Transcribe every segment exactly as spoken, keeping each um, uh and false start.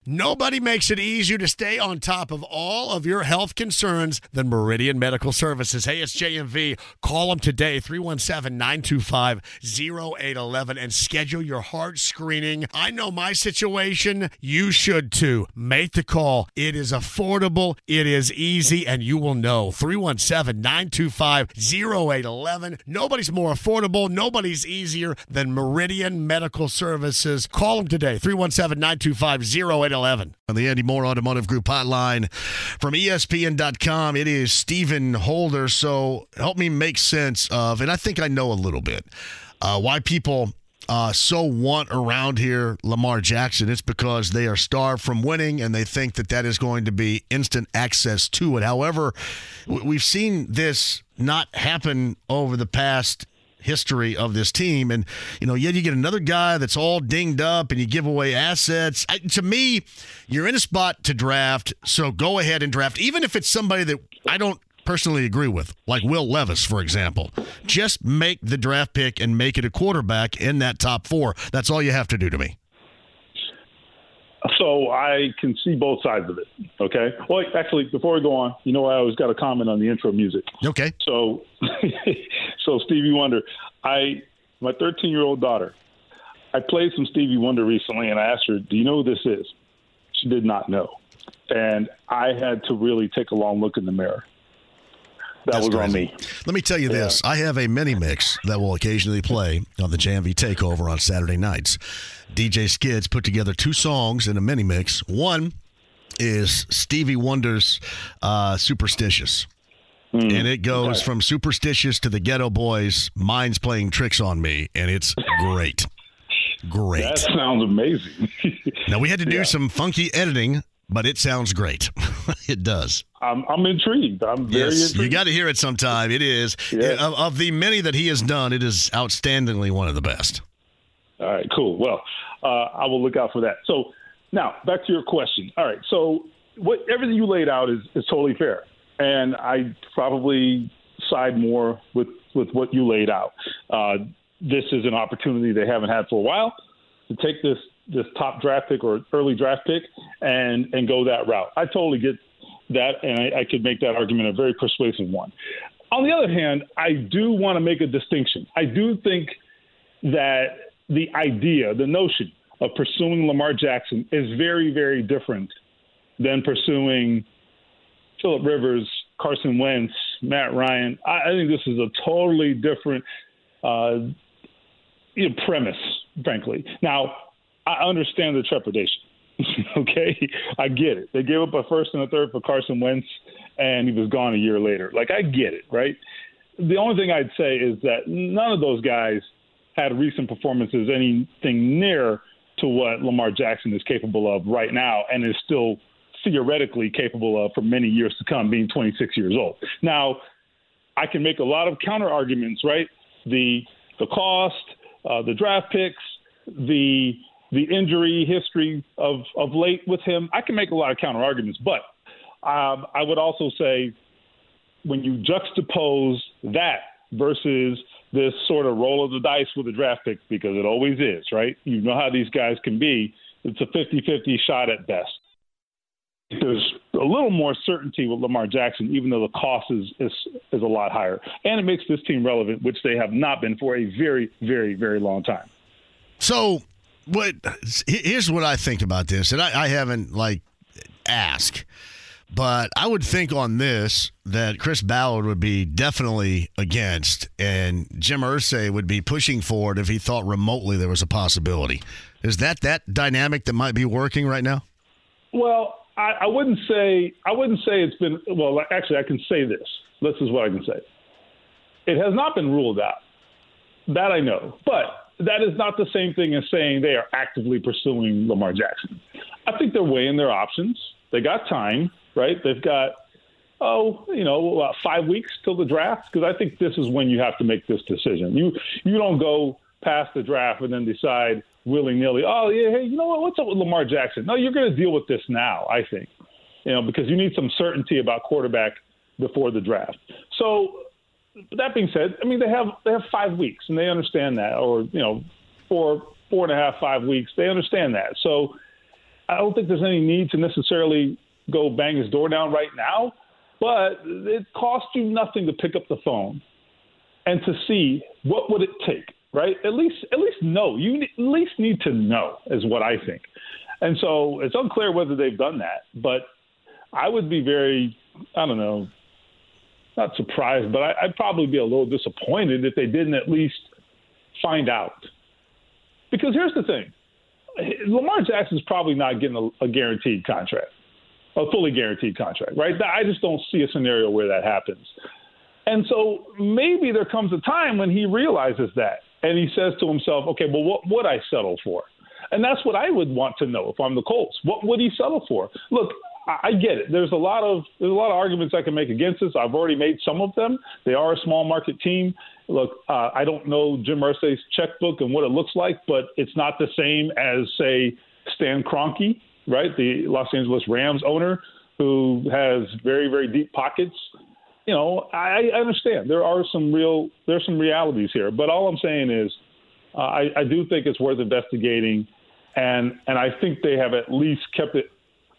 Nobody makes it easier to stay on top of all of your health concerns than Meridian Medical Services. Hey, it's J M V. Call them today, three one seven, nine two five, zero eight one one, and schedule your heart screening. I know my situation. You should too. Make the call. It is affordable. It is easy, and you will know. three one seven, nine two five, zero eight one one. Nobody's more affordable. Nobody's easier than Meridian Medical Services. Call them today, three one seven, nine two five, zero eight one one. On the Andy Moore Automotive Group hotline from E S P N dot com, it is Stephen Holder. So help me make sense of, and I think I know a little bit, uh, why people uh, so want around here Lamar Jackson. It's because they are starved from winning, and they think that that is going to be instant access to it. However, we've seen this not happen over the past history of this team, and you know, yet you get another guy that's all dinged up and you give away assets. I, to me, you're in a spot to draft, so go ahead and draft, even if it's somebody that I don't personally agree with, like Will Levis, for example. Just make the draft pick and make it a quarterback in that top four. That's all you have to do to me. So I can see both sides of it, okay? Well, actually, before we go on, you know, I always got a comment on the intro music. Okay. So, so Stevie Wonder, I, my thirteen-year-old daughter, I played some Stevie Wonder recently, and I asked her, do you know who this is? She did not know. And I had to really take a long look in the mirror. That That's was crazy. on me. Let me tell you yeah. this. I have a mini mix that will occasionally play on the J M V Takeover on Saturday nights. D J Skids put together two songs in a mini mix. One is Stevie Wonder's uh, Superstitious. Mm, and it goes okay. from Superstitious to the Ghetto Boys, Mine's Playing Tricks on Me, and it's great. Great. That sounds amazing. Now, we had to do yeah. some funky editing, but it sounds great. It does. I'm, I'm intrigued. I'm very yes, intrigued. You got to hear it sometime. It is. Yes. Of, of the many that he has done, it is outstandingly one of the best. All right, cool. Well, uh, I will look out for that. So now back to your question. All right, so what everything you laid out is, is totally fair. And I probably side more with, with what you laid out. Uh, this is an opportunity they haven't had for a while to take this this top draft pick or early draft pick and, and go that route. I totally get that, and I, I could make that argument a very persuasive one. On the other hand, I do want to make a distinction. I do think that the idea, the notion of pursuing Lamar Jackson is very, very different than pursuing Phillip Rivers, Carson Wentz, Matt Ryan. I, I think this is a totally different uh, you know, premise, frankly. Now, I understand the trepidation. Okay, I get it. They gave up a first and a third for Carson Wentz, and he was gone a year later. Like, I get it, right? The only thing I'd say is that none of those guys had recent performances anything near to what Lamar Jackson is capable of right now and is still theoretically capable of for many years to come, being twenty-six years old. Now, I can make a lot of counter arguments, right? The the cost, uh, the draft picks, the the injury history of, of late with him. I can make a lot of counter arguments, but um, I would also say when you juxtapose that versus this sort of roll of the dice with a draft pick, because it always is, right? You know how these guys can be. It's a fifty-fifty shot at best. There's a little more certainty with Lamar Jackson, even though the cost is, is is a lot higher. And it makes this team relevant, which they have not been for a very, very, very long time. So what? Here's what I think about this, and I, I haven't, like, asked, but I would think on this that Chris Ballard would be definitely against, and Jim Irsay would be pushing for it if he thought remotely there was a possibility. Is that that dynamic that might be working right now? Well, I, I wouldn't say I wouldn't say it's been – well, actually, I can say this. This is what I can say. It has not been ruled out. That I know. But that is not the same thing as saying they are actively pursuing Lamar Jackson. I think they're weighing their options. They got time, right? They've got, oh, you know, about five weeks till the draft, because I think this is when you have to make this decision. You you don't go past the draft and then decide willy-nilly, oh, yeah, hey, you know what, what's up with Lamar Jackson? No, you're going to deal with this now, I think, you know, because you need some certainty about quarterback before the draft. So that being said, I mean, they have they have five weeks, and they understand that, or, you know, four, four and a half, five weeks. They understand that. So I don't think there's any need to necessarily go bang his door down right now, but it costs you nothing to pick up the phone and to see what would it take, right? At least, at least know. You at least need to know is what I think. And so it's unclear whether they've done that, but I would be very, I don't know, not surprised, but I, I'd probably be a little disappointed if they didn't at least find out. Because here's the thing. Lamar Jackson's probably not getting a, a guaranteed contract, a fully guaranteed contract, right? I just don't see a scenario where that happens. And so maybe there comes a time when he realizes that and he says to himself, okay, well, what would I settle for? And that's what I would want to know if I'm the Colts. What would he settle for? Look, I get it. There's a lot of there's a lot of arguments I can make against this. I've already made some of them. They are a small market team. Look, uh, I don't know Jim Irsay's checkbook and what it looks like, but it's not the same as, say, Stan Kroenke, right, the Los Angeles Rams owner, who has very, very deep pockets. You know, I, I understand there are some real there's some realities here, but all I'm saying is uh, I, I do think it's worth investigating, and and I think they have at least kept it.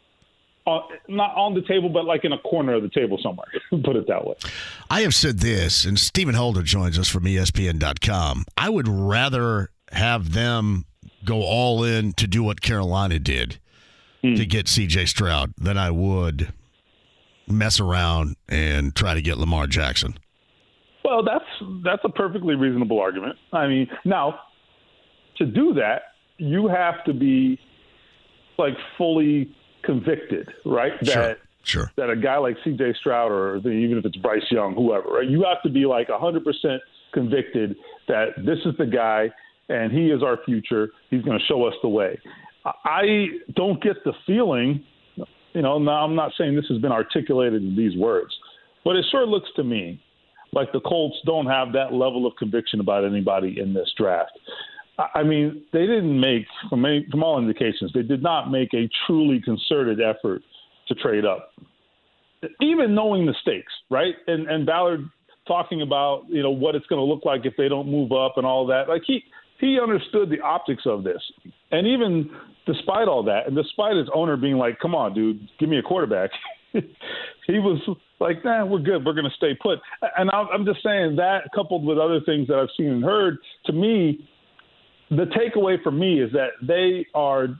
Uh, not on the table, but like in a corner of the table somewhere. Put it that way. I have said this, and Stephen Holder joins us from E S P N dot com. I would rather have them go all in to do what Carolina did mm. to get C J Stroud than I would mess around and try to get Lamar Jackson. Well, that's that's a perfectly reasonable argument. I mean, now, to do that, you have to be like fully convicted, right? That sure, sure. that a guy like C J Stroud or the, even if it's Bryce Young, whoever, right? You have to be like one hundred percent convicted that this is the guy and he is our future. He's going to show us the way. I don't get the feeling, you know, now I'm not saying this has been articulated in these words, but it sure looks to me like the Colts don't have that level of conviction about anybody in this draft. I mean, they didn't make, from, any, from all indications, they did not make a truly concerted effort to trade up, even knowing the stakes, right? And and Ballard talking about, you know, what it's going to look like if they don't move up and all that. Like, he, he understood the optics of this. And even despite all that, and despite his owner being like, come on, dude, give me a quarterback, he was like, nah, we're good. We're going to stay put. And I'm just saying that, coupled with other things that I've seen and heard, to me, the takeaway for me is that they are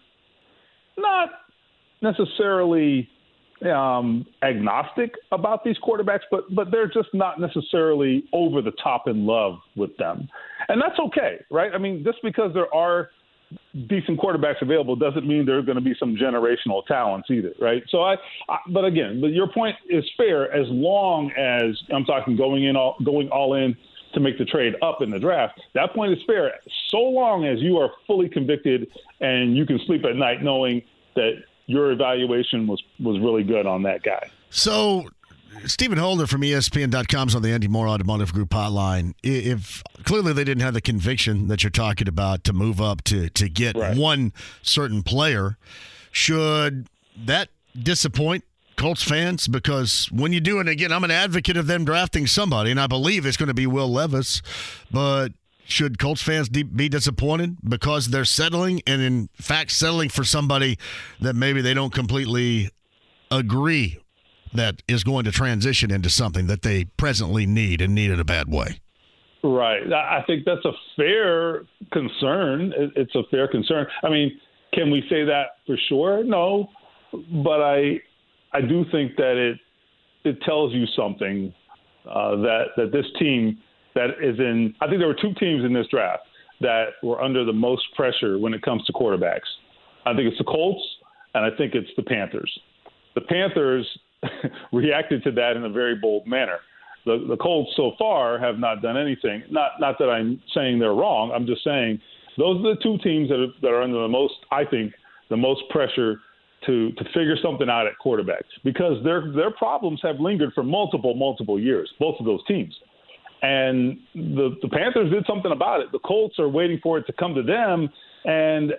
not necessarily um, agnostic about these quarterbacks, but but they're just not necessarily over the top in love with them. And that's okay, right? I mean, just because there are decent quarterbacks available doesn't mean there are going to be some generational talents either, right? So I, I but again, but your point is fair as long as I'm talking going in all, going all in to make the trade up in the draft. That point is fair so long as you are fully convicted and you can sleep at night knowing that your evaluation was, was really good on that guy. So Stephen Holder from E S P N dot com is on the Andy Moore Automotive Group hotline. If clearly they didn't have the conviction that you're talking about to move up to, to get right. one certain player, should that disappoint Colts fans? Because when you do, and again, I'm an advocate of them drafting somebody, and I believe it's going to be Will Levis, but should Colts fans be disappointed because they're settling, and in fact settling for somebody that maybe they don't completely agree that is going to transition into something that they presently need and need in a bad way? Right. I think that's a fair concern. It's a fair concern. I mean, can we say that for sure? No, but I I do think that it it tells you something uh, that that this team that is in. I think there were two teams in this draft that were under the most pressure when it comes to quarterbacks. I think it's the Colts, and I think it's the Panthers. The Panthers reacted to that in a very bold manner. The, the Colts so far have not done anything. Not not that I'm saying they're wrong. I'm just saying those are the two teams that are, that are under the most, I think, the most pressure to to figure something out at quarterback, because their their problems have lingered for multiple, multiple years, both of those teams. And the, the Panthers did something about it. The Colts are waiting for it to come to them, and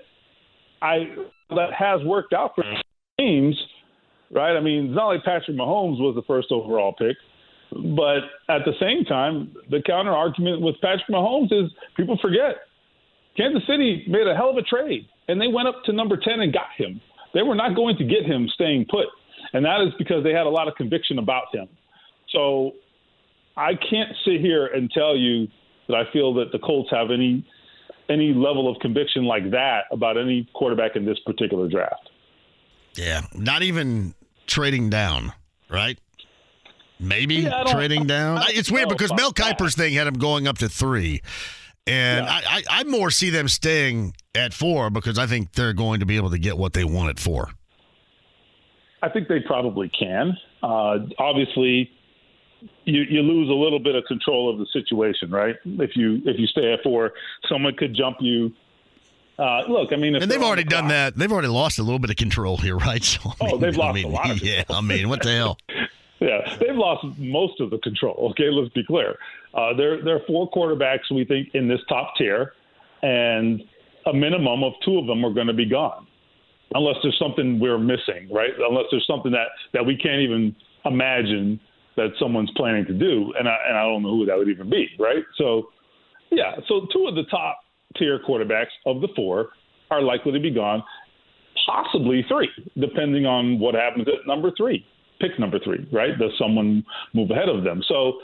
I that has worked out for teams, right? I mean, it's not like Patrick Mahomes was the first overall pick, but at the same time, the counter argument with Patrick Mahomes is people forget Kansas City made a hell of a trade, and they went up to number ten and got him. they were not going to get him staying put. And that is because they had a lot of conviction about him. So I can't sit here and tell you that I feel that the Colts have any any level of conviction like that about any quarterback in this particular draft. Yeah, not even trading down, right? Maybe yeah, trading down. It's weird because Mel Kiper's that. thing had him going up to three. And yeah. I, I, I more see them staying at four because I think they're going to be able to get what they want at four. I think they probably can. Uh, obviously, you, you lose a little bit of control of the situation, right? If you if you stay at four, someone could jump you. Uh, look, I mean, if and they've already the done clock, that. They've already lost a little bit of control here, right? So, I oh, mean, they've lost I mean, a lot of yeah. control. I mean, what the hell? Yeah, they've lost most of the control. Okay, let's be clear. Uh, there, there are four quarterbacks we think in this top tier, and a minimum of two of them are going to be gone, unless there's something we're missing, right? Unless there's something that, that we can't even imagine that someone's planning to do, and I, and I don't know who that would even be, right? So, yeah, so two of the top tier quarterbacks of the four are likely to be gone, possibly three, depending on what happens at number three. Pick number three, right? Does someone move ahead of them? So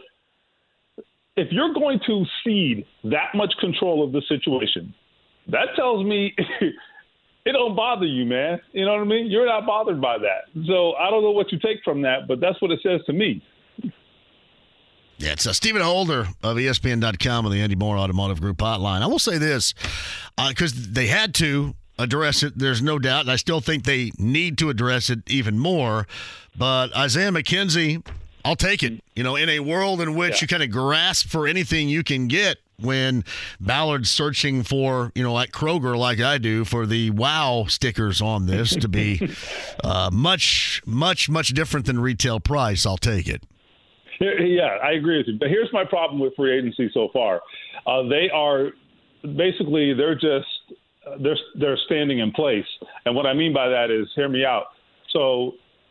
if you're going to cede that much control of the situation, that tells me it don't bother you, man. You know what I mean? You're not bothered by that. So I don't know what you take from that, but that's what it says to me. Yeah, it's uh, Stephen Holder of E S P N dot com on the Andy Moore Automotive Group hotline. I will say this, because uh, they had to address it, there's no doubt, and I still think they need to address it even more. But Isaiah McKenzie, I'll take it. You know, in a world in which yeah. you kind of grasp for anything you can get when Ballard's searching for, you know, like Kroger, like I do, for the wow stickers on this to be uh, much, much, much different than retail price, I'll take it. Yeah, I agree with you. But here's my problem with free agency so far. Uh, they are basically, they're just, they're, they're standing in place. And what I mean by that is, hear me out. So,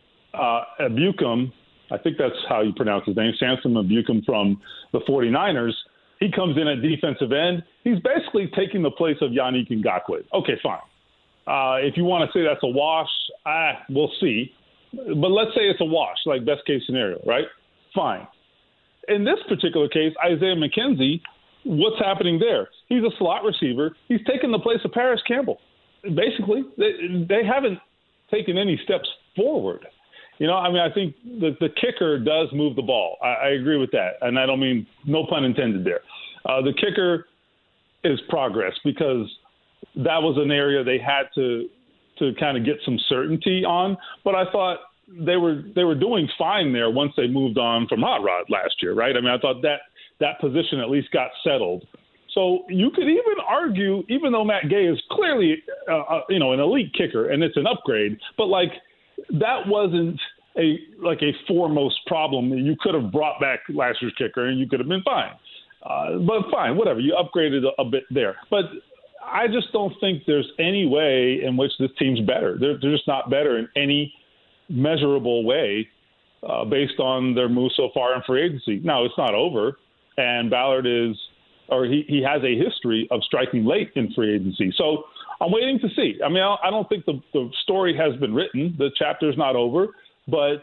Uh, Abukum, I think that's how you pronounce his name, Samson Abukum from the 49ers, he comes in at defensive end. He's basically taking the place of Yannick Ngakoue. Okay, fine. Uh, if you want to say that's a wash, ah, we'll see. But let's say it's a wash, like best case scenario, right? Fine. In this particular case, Isaiah McKenzie, what's happening there? He's a slot receiver. He's taking the place of Paris Campbell. Basically, they, they haven't taken any steps forward. You know, I mean, I think the, the kicker does move the ball. I, I agree with that. And I don't mean, no pun intended there. Uh, the kicker is progress because that was an area they had to to kind of get some certainty on. But I thought they were they were doing fine there once they moved on from Hot Rod last year, right? I mean, I thought that that position at least got settled. So you could even argue, even though Matt Gay is clearly, uh, you know, an elite kicker and it's an upgrade, but like, that wasn't a like a foremost problem. You could have brought back last year's kicker and you could have been fine. Uh, but fine, whatever. You upgraded a, a bit there. But I just don't think there's any way in which this team's better. They're, they're just not better in any measurable way uh, based on their move so far in free agency. Now, it's not over, and Ballard is – or he, he has a history of striking late in free agency. So I'm waiting to see. I mean, I don't think the, the story has been written. The chapter's not over. But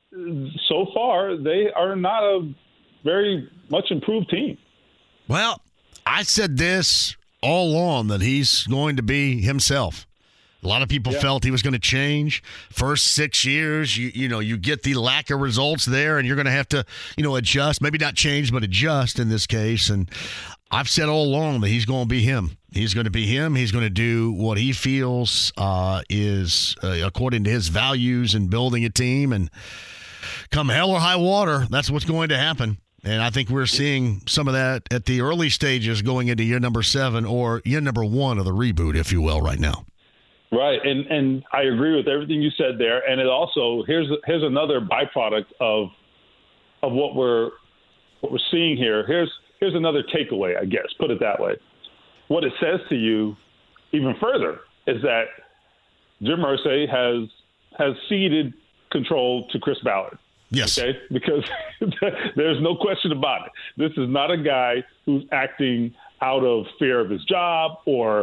so far, they are not a very much improved team. Well, I said this all along, that he's going to be himself. A lot of people yeah. felt he was going to change. First six years, you you know, you get the lack of results there, and you're going to have to, you know, adjust. Maybe not change, but adjust in this case. And I've said all along that he's going to be him. He's going to be him. He's going to do what he feels uh, is uh, according to his values in building a team. And come hell or high water, that's what's going to happen. And I think we're seeing some of that at the early stages going into year number seven or year number one of the reboot, if you will, right now. Right, and and I agree with everything you said there. And it also here's here's another byproduct of of what we're what we're seeing here. Here's here's another takeaway, I guess. Put it that way. What it says to you, even further, is that Jim Irsay has has ceded control to Chris Ballard. Yes. Okay, because there's no question about it. This is not a guy who's acting out of fear of his job or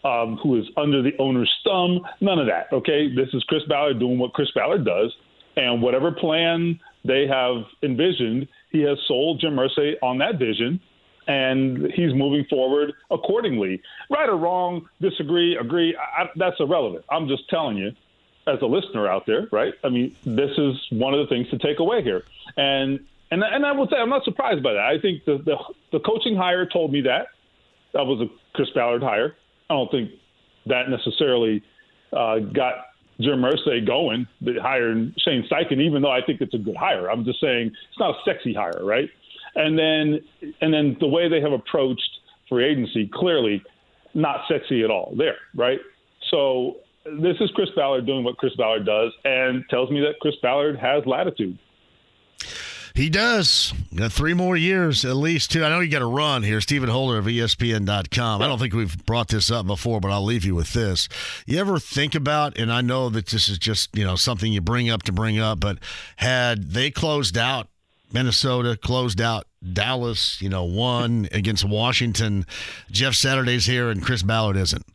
um, who is under the owner's thumb. None of that, okay? This is Chris Ballard doing what Chris Ballard does, and whatever plan they have envisioned, he has sold Jim Irsay on that vision, and he's moving forward accordingly. Right or wrong, disagree, agree, I, that's irrelevant. I'm just telling you, as a listener out there, right? I mean, this is one of the things to take away here. And and and I would say I'm not surprised by that. I think the the, the coaching hire told me that. That was a Chris Ballard hire. I don't think that necessarily uh, got Jim Irsay going, the hiring Shane Steichen, even though I think it's a good hire. I'm just saying it's not a sexy hire, right? And then and then the way they have approached free agency, clearly not sexy at all there, right? So this is Chris Ballard doing what Chris Ballard does, and tells me that Chris Ballard has latitude. He does. Got three more years at least, too. I know you got to run here. Stephen Holder of E S P N dot com. I don't think we've brought this up before, but I'll leave you with this. You ever think about, and I know that this is just, you know, something you bring up to bring up, but had they closed out Minnesota, closed out Dallas, you know, won against Washington, Jeff Saturday's here and Chris Ballard isn't?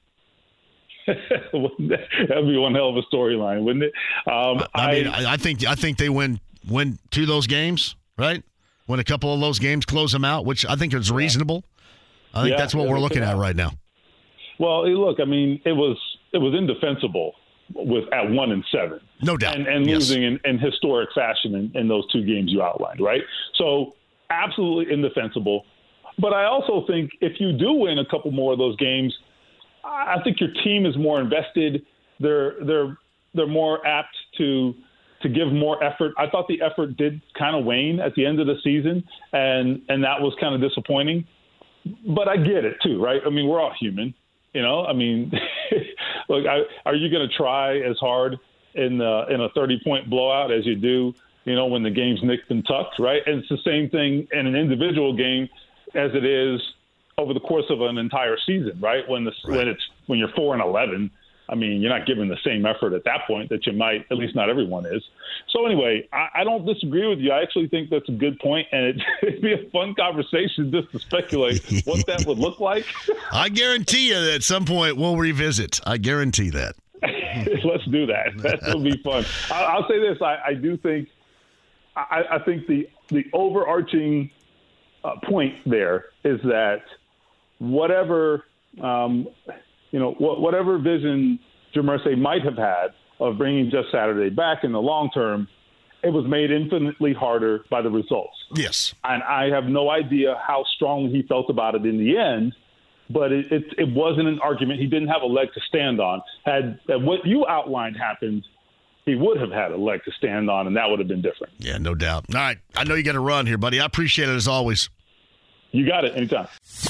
That'd be one hell of a storyline, wouldn't it? Um, I mean, I, I think I think they win win two of those games, right? Win a couple of those games, close them out, which I think is reasonable. I think yeah, that's what yeah, we're looking at right now. Well, look, I mean, it was it was indefensible with at one and seven, no doubt, and, and yes. losing in, in historic fashion in, in those two games you outlined, right? So absolutely indefensible. But I also think if you do win a couple more of those games, I think your team is more invested. They're they're they're more apt to to give more effort. I thought the effort did kind of wane at the end of the season, and and that was kind of disappointing. But I get it too, right? I mean, we're all human, you know. I mean, look, I, are you going to try as hard in the, in a thirty point blowout as you do, you know, when the game's nicked and tucked, right? And it's the same thing in an individual game as it is over the course of an entire season, right? When the right. when it's when you're four and eleven, I mean, you're not giving the same effort at that point that you might. At least not everyone is. So anyway, I, I don't disagree with you. I actually think that's a good point, and it, it'd be a fun conversation just to speculate what that would look like. I guarantee you that at some point we'll revisit. I guarantee that. Let's do that. That will be fun. I, I'll say this: I, I do think, I, I think the the overarching uh, point there is that whatever, um, you know, wh- whatever vision Jim Irsay might have had of bringing Jeff Saturday back in the long term, it was made infinitely harder by the results. Yes. And I have no idea how strongly he felt about it in the end, but it, it, it wasn't an argument. He didn't have a leg to stand on. Had, had what you outlined happened, he would have had a leg to stand on, and that would have been different. Yeah, no doubt. All right. I know you got to run here, buddy. I appreciate it as always. You got it. Anytime.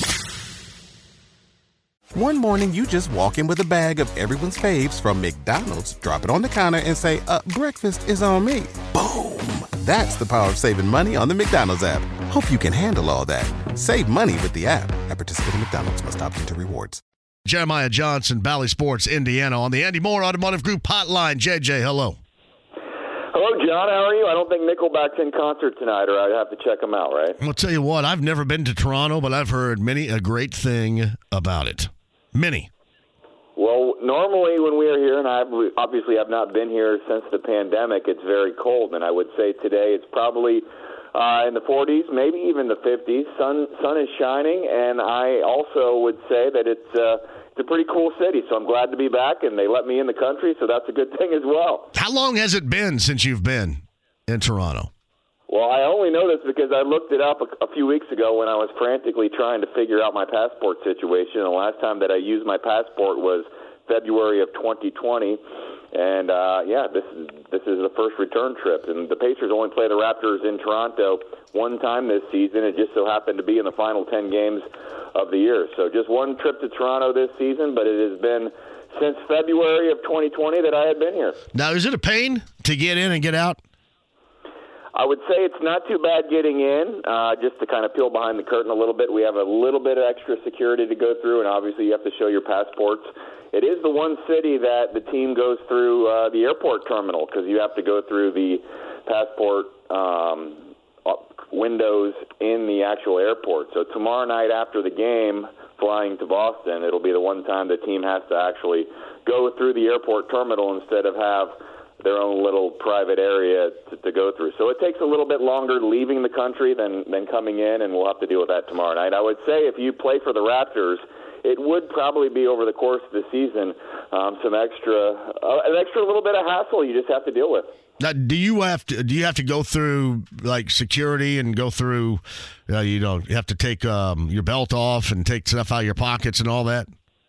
One morning, you just walk in with a bag of everyone's faves from McDonald's, drop it on the counter, and say, uh, breakfast is on me. Boom. That's the power of saving money on the McDonald's app. Hope you can handle all that. Save money with the app. At participating McDonald's, must opt into rewards. Jeremiah Johnson, Valley Sports, Indiana, on the Andy Moore Automotive Group hotline. J J, hello. Hello, John. How are you? I don't think Nickelback's in concert tonight, or I'd have to check them out, right? I'll tell you what, I've never been to Toronto, but I've heard many a great thing about it. Many. Well, normally when we are here, and I obviously have not been here since the pandemic, it's very cold, and I would say today it's probably uh, in the forties, maybe even the fifties. Sun sun is shining, and I also would say that it's uh, it's a pretty cool city, so I'm glad to be back, and they let me in the country, so that's a good thing as well. How long has it been since you've been in Toronto? Well, I only know this because I looked it up a, a few weeks ago when I was frantically trying to figure out my passport situation. And the last time that I used my passport was February of twenty twenty. And, uh, yeah, this is this is the first return trip. And the Pacers only play the Raptors in Toronto one time this season. It just so happened to be in the final ten games of the year. So just one trip to Toronto this season, but it has been since February of twenty twenty that I had been here. Now, is it a pain to get in and get out? I would say it's not too bad getting in. Uh, just to kind of peel behind the curtain a little bit, we have a little bit of extra security to go through, and obviously you have to show your passports. It is the one city that the team goes through uh, the airport terminal, because you have to go through the passport um, windows in the actual airport. So tomorrow night after the game, flying to Boston, it'll be the one time the team has to actually go through the airport terminal instead of have their own little private area to, to go through. So it takes a little bit longer leaving the country than, than coming in, and we'll have to deal with that tomorrow night. I would say if you play for the Raptors, it would probably be over the course of the season um, some extra, uh, an extra little bit of hassle you just have to deal with. Now, do you have to do you have to go through like security and go through, uh, you know, you have to take um, your belt off and take stuff out of your pockets and all that?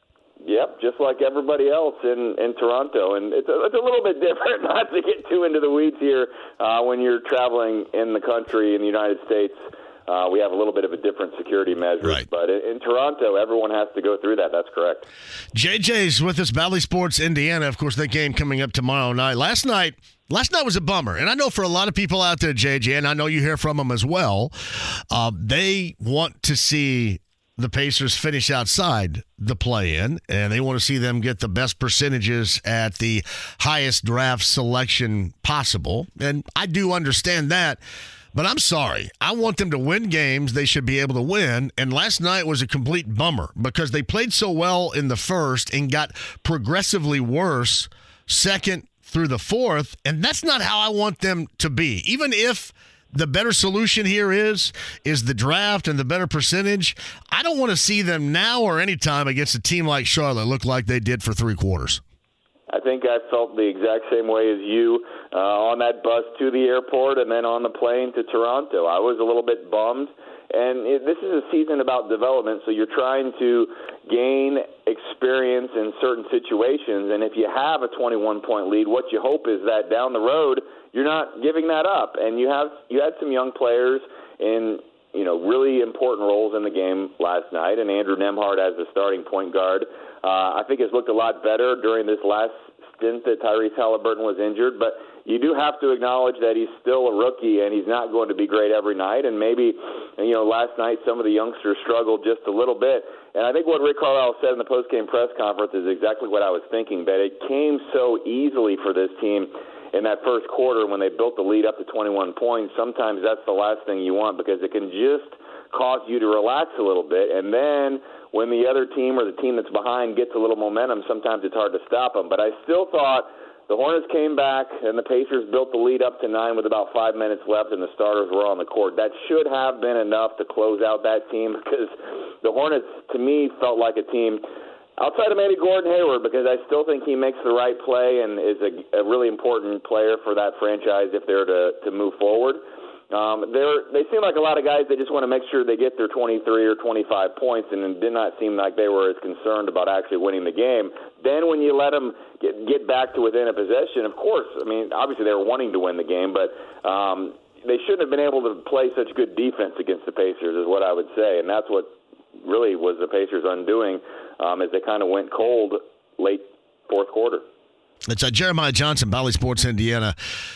Yep, just like everybody else in, in Toronto. And it's a, it's a little bit different, not to get too into the weeds here, uh, when you're traveling in the country, in the United States. Uh, we have a little bit of a different security measure. Right. But in, in Toronto, everyone has to go through that. That's correct. J J's with us, Valley Sports Indiana. Of course, that game coming up tomorrow night. Last night, last night was a bummer. And I know for a lot of people out there, J J, and I know you hear from them as well, uh, they want to see the Pacers finish outside the play-in, and they want to see them get the best percentages at the highest draft selection possible. And I do understand that, but I'm sorry. I want them to win games they should be able to win, and last night was a complete bummer because they played so well in the first and got progressively worse second through the fourth, and that's not how I want them to be. Even if the better solution here is is the draft and the better percentage, I don't want to see them now or anytime against a team like Charlotte look like they did for three quarters. I think I felt the exact same way as you uh, on that bus to the airport and then on the plane to Toronto. I was a little bit bummed. And it, this is a season about development, so you're trying to gain experience in certain situations. And if you have a twenty-one point lead, what you hope is that down the road you're not giving that up. And you have you had some young players in you know really important roles in the game last night. And Andrew Nembhard as the starting point guard, uh, I think has looked a lot better during this last stint that Tyrese Halliburton was injured, but you do have to acknowledge that he's still a rookie and he's not going to be great every night. And maybe, you know, last night some of the youngsters struggled just a little bit. And I think what Rick Carlisle said in the postgame press conference is exactly what I was thinking, that it came so easily for this team in that first quarter when they built the lead up to twenty-one points. Sometimes that's the last thing you want because it can just cause you to relax a little bit. And then when the other team or the team that's behind gets a little momentum, sometimes it's hard to stop them. But I still thought the Hornets came back, and the Pacers built the lead up to nine with about five minutes left, and the starters were on the court. That should have been enough to close out that team because the Hornets, to me, felt like a team outside of maybe Gordon Hayward, because I still think he makes the right play and is a, a really important player for that franchise if they're to, to move forward. Um, they're, they seem like a lot of guys that just want to make sure they get their twenty-three or twenty-five points, and it did not seem like they were as concerned about actually winning the game. Then when you let them get, get back to within a possession, of course, I mean, obviously they were wanting to win the game, but um, they shouldn't have been able to play such good defense against the Pacers is what I would say, and that's what really was the Pacers' undoing um, as they kind of went cold late fourth quarter. It's uh, Jeremiah Johnson, Valley Sports Indiana.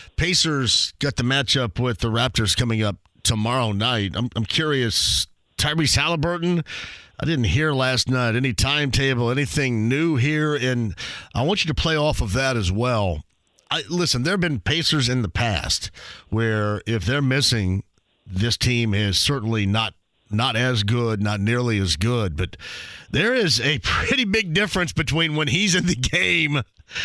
Pacers got the matchup with the Raptors coming up tomorrow night. I'm, I'm curious, Tyrese Halliburton, I didn't hear last night any timetable, anything new here, and I want you to play off of that as well. I, listen, there have been Pacers in the past where if they're missing, this team is certainly not not as good, not nearly as good, but there is a pretty big difference between when he's in the game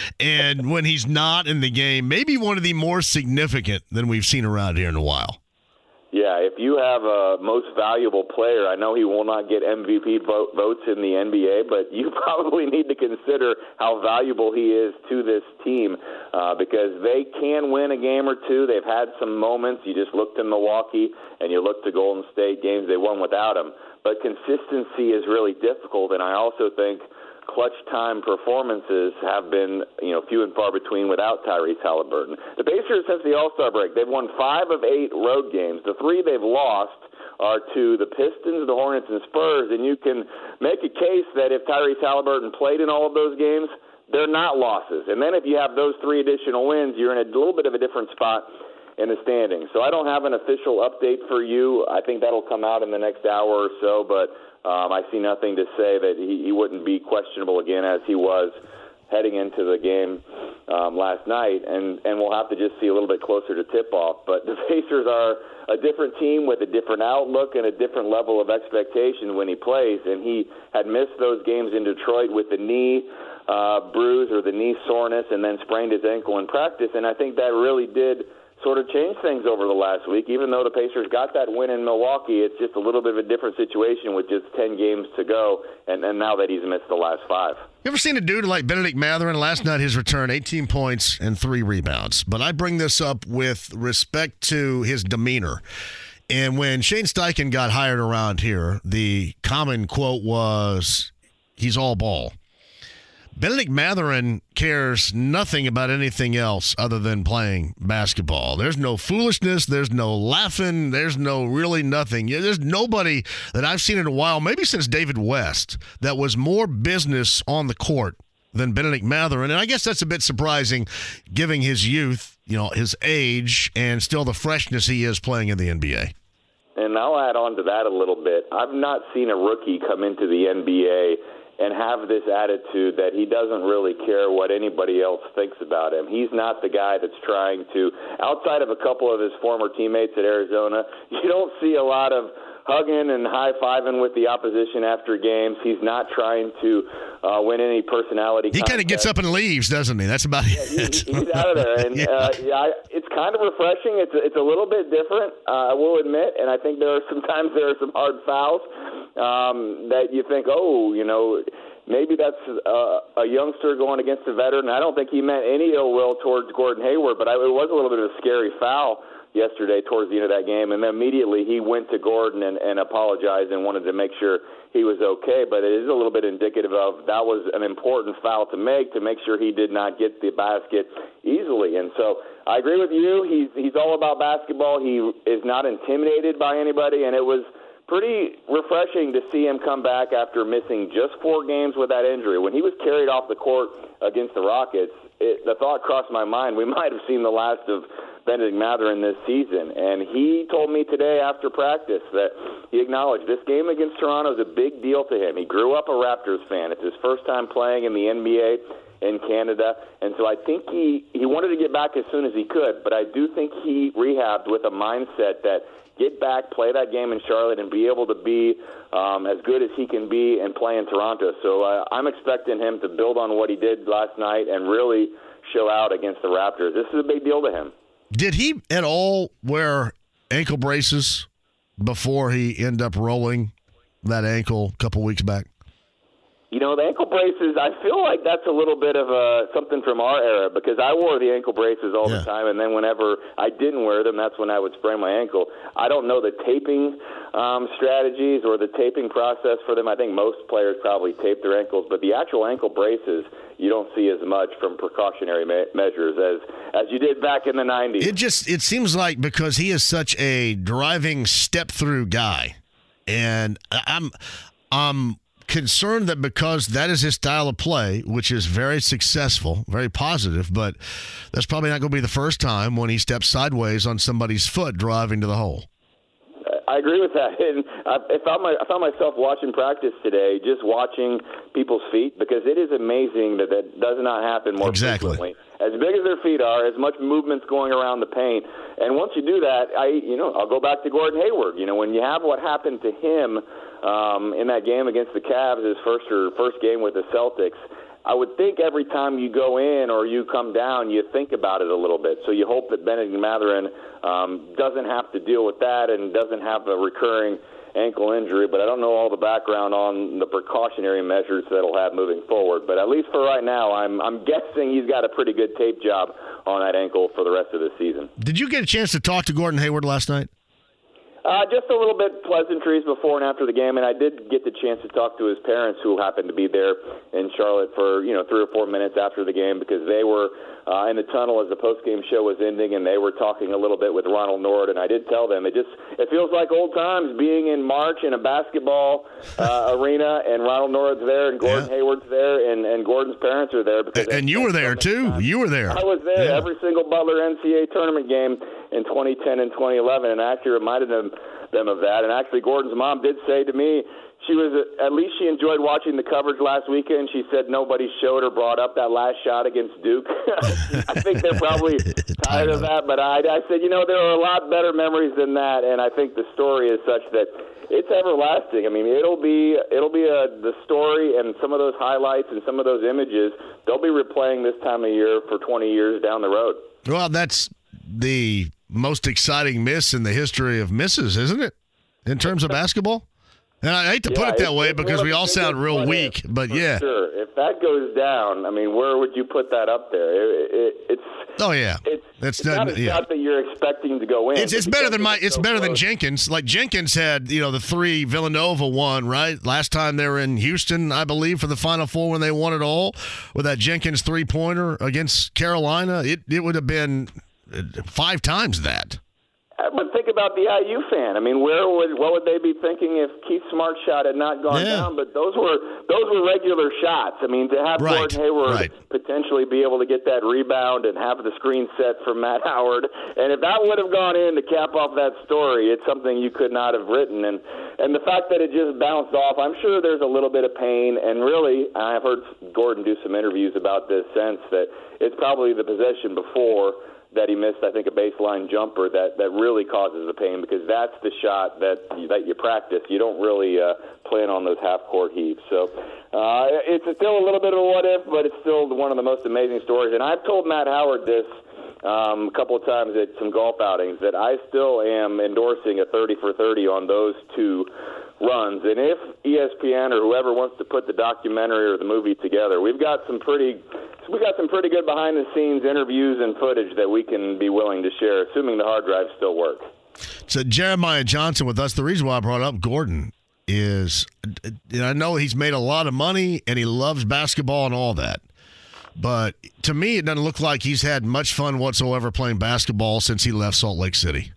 and when he's not in the game, maybe one of the more significant than we've seen around here in a while. Yeah, if you have a most valuable player, I know he will not get M V P vote, votes in the N B A, but you probably need to consider how valuable he is to this team uh, because they can win a game or two. They've had some moments. You just looked in Milwaukee and you looked to Golden State games they won without him. But consistency is really difficult, and I also think clutch time performances have been, you know, few and far between without Tyrese Halliburton. The Pacers, since the All-Star break, they've won five of eight road games. The three they've lost are to the Pistons, the Hornets, and Spurs, and you can make a case that if Tyrese Halliburton played in all of those games, they're not losses. And then if you have those three additional wins, you're in a little bit of a different spot in the standings. So I don't have an official update for you. I think that'll come out in the next hour or so, but Um, I see nothing to say that he, he wouldn't be questionable again as he was heading into the game um, last night, and, and we'll have to just see a little bit closer to tip-off. But the Pacers are a different team with a different outlook and a different level of expectation when he plays, and he had missed those games in Detroit with the knee uh, bruise or the knee soreness and then sprained his ankle in practice, and I think that really did sort of change things over the last week. Even though the Pacers got that win in Milwaukee, it's just a little bit of a different situation with just ten games to go, and, and now that he's missed the last five. You ever seen a dude like Benedict Mathurin? Last night his return, eighteen points and three rebounds. But I bring this up with respect to his demeanor. And when Shane Steichen got hired around here, the common quote was, he's all ball. Benedict Mathurin cares nothing about anything else other than playing basketball. There's no foolishness. There's no laughing. There's no really nothing. There's nobody that I've seen in a while, maybe since David West, that was more business on the court than Benedict Mathurin. And I guess that's a bit surprising, given his youth, you know, his age, and still the freshness he is playing in the N B A. And I'll add on to that a little bit. I've not seen a rookie come into the N B A and have this attitude that he doesn't really care what anybody else thinks about him. He's not the guy that's trying to, outside of a couple of his former teammates at Arizona, you don't see a lot of hugging and high-fiving with the opposition after games. He's not trying to uh, win any personality He kind of gets up and leaves, doesn't he? That's about yeah, it. He, he's out of there. And yeah. uh, yeah, I, it's kind of refreshing. It's, it's a little bit different, uh, I will admit, and I think there are sometimes there are some hard fouls um, that you think, oh, you know, maybe that's uh, a youngster going against a veteran. I don't think he meant any ill will towards Gordon Hayward, but I, it was a little bit of a scary foul yesterday towards the end of that game, and then immediately he went to Gordon and, and apologized and wanted to make sure he was okay. But it is a little bit indicative of that was an important foul to make, to make sure he did not get the basket easily. And so I agree with you. He's he's all about basketball. He is not intimidated by anybody, and it was pretty refreshing to see him come back after missing just four games with that injury. When he was carried off the court against the Rockets, it, the thought crossed my mind, we might have seen the last of Benedict Mathurin this season. And he told me today after practice that he acknowledged this game against Toronto is a big deal to him. He grew up a Raptors fan. It's his first time playing in the N B A in Canada. And so I think he, he wanted to get back as soon as he could, but I do think he rehabbed with a mindset that get back, play that game in Charlotte, and be able to be um, as good as he can be and play in Toronto. So uh, I'm expecting him to build on what he did last night and really show out against the Raptors. This is a big deal to him. Did he at all wear ankle braces before he ended up rolling that ankle a couple weeks back? You know, the ankle braces, I feel like that's a little bit of a, something from our era, because I wore the ankle braces all yeah. the time, and then whenever I didn't wear them, that's when I would sprain my ankle. I don't know the taping um, strategies or the taping process for them. I think most players probably tape their ankles, but the actual ankle braces, you don't see as much from precautionary me- measures as, as you did back in the nineties. It just, it seems like because he is such a driving step-through guy, and I'm, I'm concerned that because that is his style of play, which is very successful, very positive, but that's probably not going to be the first time when he steps sideways on somebody's foot driving to the hole. I agree with that. And I, I, found my, I found myself watching practice today, just watching people's feet, because it is amazing that that does not happen more exactly. frequently. As big as their feet are, as much movement's going around the paint. And once you do that, I, you know, I'll go back to Gordon Hayward. You know, when you have what happened to him um, in that game against the Cavs, his first or first game with the Celtics, I would think every time you go in or you come down, you think about it a little bit. So you hope that Benedict Mathurin um, doesn't have to deal with that and doesn't have a recurring ankle injury. But I don't know all the background on the precautionary measures that he'll have moving forward. But at least for right now, I'm I'm guessing he's got a pretty good tape job on that ankle for the rest of the season. Did you get a chance to talk to Gordon Hayward last night? Uh, just a little bit pleasantries before and after the game, and I did get the chance to talk to his parents, who happened to be there in Charlotte for you know three or four minutes after the game, because they were uh, in the tunnel as the post-game show was ending, and they were talking a little bit with Ronald Nord. And I did tell them it just it feels like old times being in March in a basketball uh, arena, and Ronald Nord's there, and Gordon yeah. Hayward's there, and, and Gordon's parents are there. Because and, and you were there too. Time. You were there. I was there yeah. every single Butler N C A A tournament game in twenty ten and twenty eleven, and I actually reminded them them of that. And actually, Gordon's mom did say to me, she was at least she enjoyed watching the coverage last weekend. She said nobody showed or brought up that last shot against Duke. I think they're probably tired of that, but I, I said, you know, there are a lot better memories than that, and I think the story is such that it's everlasting. I mean, it'll be it'll be a, the story and some of those highlights and some of those images, they'll be replaying this time of year for twenty years down the road. Well, that's the most exciting miss in the history of misses, isn't it, in terms of basketball? And I hate to yeah, put it that way because we all sound real weak, if, but yeah. Sure. If that goes down, I mean, where would you put that up there? It, it, it's oh yeah, it's, it's, it's not, not a yeah. shot that you're expecting to go in. It's, it's better than my. It's so better close. than Jenkins. Like Jenkins had, you know, the three Villanova won right last time they were in Houston, I believe, for the Final Four when they won it all with that Jenkins three pointer against Carolina. It it would have been five times that. But think about the I U fan. I mean, where would what would they be thinking if Keith Smart's shot had not gone yeah. down? But those were those were regular shots. I mean, to have right. Gordon Hayward right. potentially be able to get that rebound and have the screen set from Matt Howard, and if that would have gone in to cap off that story, it's something you could not have written. And and the fact that it just bounced off, I'm sure there's a little bit of pain. And really, I've heard Gordon do some interviews about this sense that it's probably the possession before that he missed, I think, a baseline jumper that, that really causes the pain, because that's the shot that that you practice. You don't really uh, plan on those half-court heaves. So uh, it's still a little bit of a what-if, but it's still one of the most amazing stories. And I've told Matt Howard this um, a couple of times at some golf outings, that I still am endorsing a thirty for thirty on those two runs. And if E S P N or whoever wants to put the documentary or the movie together, we've got some pretty we got some pretty good behind-the-scenes interviews and footage that we can be willing to share, assuming the hard drives still work. So Jeremiah Johnson with us. The reason why I brought up Gordon is, you know, I know he's made a lot of money and he loves basketball and all that. But to me, it doesn't look like he's had much fun whatsoever playing basketball since he left Salt Lake City.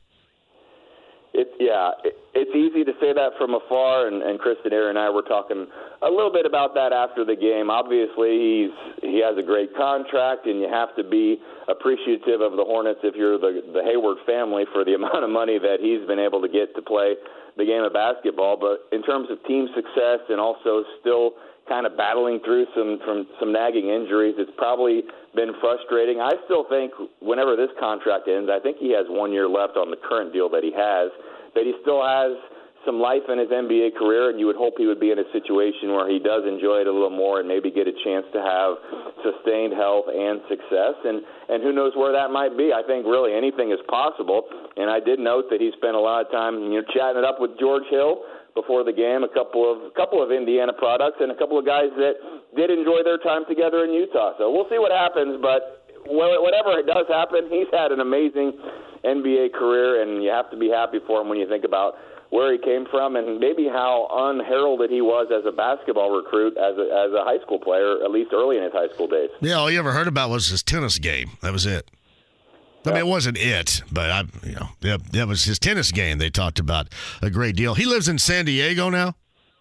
It, yeah, it, it's easy to say that from afar, and, and Kristen Aaron and I were talking a little bit about that after the game. Obviously, he's he has a great contract, and you have to be appreciative of the Hornets if you're the, the Hayward family for the amount of money that he's been able to get to play the game of basketball. But in terms of team success and also still kind of battling through some from some nagging injuries, it's probably been frustrating. I still think whenever this contract ends, I think he has one year left on the current deal that he has, that he still has some life in his N B A career, and you would hope he would be in a situation where he does enjoy it a little more and maybe get a chance to have sustained health and success. And, and who knows where that might be. I think really anything is possible. And I did note that he spent a lot of time, you know, chatting it up with George Hill before the game, a couple of a couple of Indiana products, and a couple of guys that did enjoy their time together in Utah. So we'll see what happens, but whatever does happen, he's had an amazing N B A career, and you have to be happy for him when you think about where he came from and maybe how unheralded he was as a basketball recruit as a, as a high school player, at least early in his high school days. Yeah, all you ever heard about was his tennis game. That was it. I mean, it wasn't it, but I, you know, yeah, that was his tennis game. They talked about a great deal. He lives in San Diego now.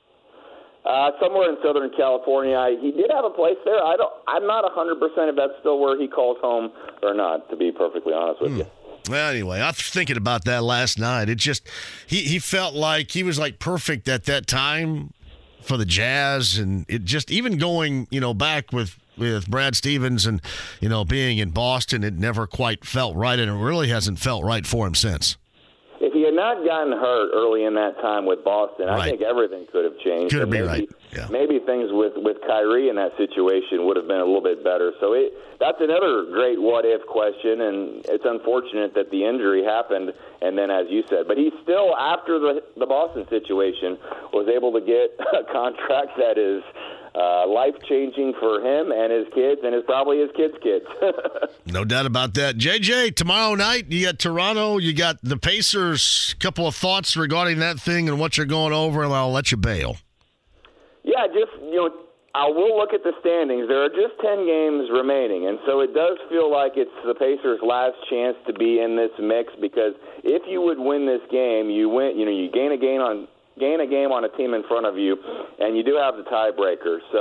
Uh, somewhere in Southern California. I, he did have a place there. I don't. I'm not one hundred percent if that's still where he calls home or not, to be perfectly honest with mm. you. Well, anyway, I was thinking about that last night. It just he he felt like he was like perfect at that time for the Jazz, and it just even going you know back with. with Brad Stevens and, you know, being in Boston, it never quite felt right, and it really hasn't felt right for him since. If he had not gotten hurt early in that time with Boston, right. I think everything could have changed. Could be maybe, right. Yeah. Maybe things with, with Kyrie in that situation would have been a little bit better. So it, that's another great what-if question, and it's unfortunate that the injury happened, and then as you said. But he still, after the, the Boston situation, was able to get a contract that is – Uh, life-changing for him and his kids, and is probably his kids' kids. No doubt about that. J J, tomorrow night, you got Toronto, you got the Pacers. Couple of thoughts regarding that thing and what you're going over, and I'll let you bail. Yeah, just, you know, I will look at the standings. There are just ten games remaining, and so it does feel like it's the Pacers' last chance to be in this mix, because if you would win this game, you win, you know, you gain a game on gain a game on a team in front of you, and you do have the tiebreaker. So